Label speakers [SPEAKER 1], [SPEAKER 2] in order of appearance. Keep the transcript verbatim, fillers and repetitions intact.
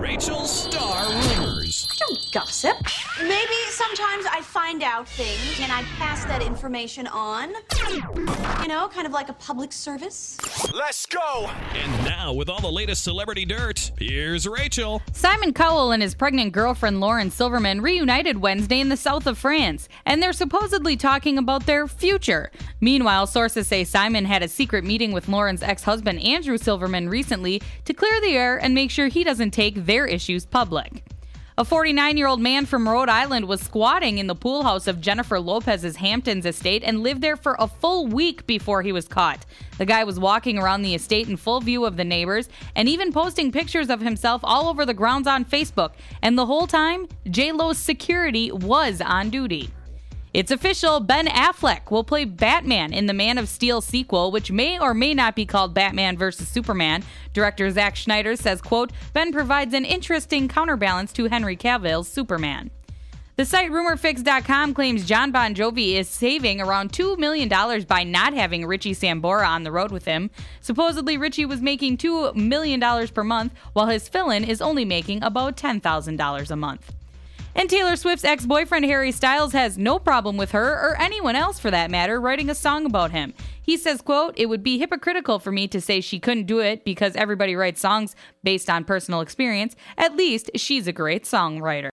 [SPEAKER 1] Rachel's Star Rumors.
[SPEAKER 2] I don't gossip. Maybe sometimes I find out things and I pass that information on. You know, kind of like a public service.
[SPEAKER 3] Let's go!
[SPEAKER 1] And now, with all the latest celebrity dirt, here's Rachel.
[SPEAKER 4] Simon Cowell and his pregnant girlfriend Lauren Silverman reunited Wednesday in the south of France, and they're supposedly talking about their future. Meanwhile, sources say Simon had a secret meeting with Lauren's ex-husband Andrew Silverman recently to clear the air and make sure he doesn't take their issues public. A forty-nine-year-old man from Rhode Island was squatting in the pool house of Jennifer Lopez's Hamptons estate and lived there for a full week before he was caught. The guy was walking around the estate in full view of the neighbors and even posting pictures of himself all over the grounds on Facebook. And the whole time, J-Lo's security was on duty. It's official, Ben Affleck will play Batman in the Man of Steel sequel, which may or may not be called Batman versus Superman. Director Zack Snyder says, quote, Ben provides an interesting counterbalance to Henry Cavill's Superman. The site rumor fix dot com claims Jon Bon Jovi is saving around two million dollars by not having Richie Sambora on the road with him. Supposedly, Richie was making two million dollars per month, while his fill-in is only making about ten thousand dollars a month. And Taylor Swift's ex-boyfriend Harry Styles has no problem with her, or anyone else for that matter, writing a song about him. He says, quote, it would be hypocritical for me to say she couldn't do it because everybody writes songs based on personal experience. At least she's a great songwriter.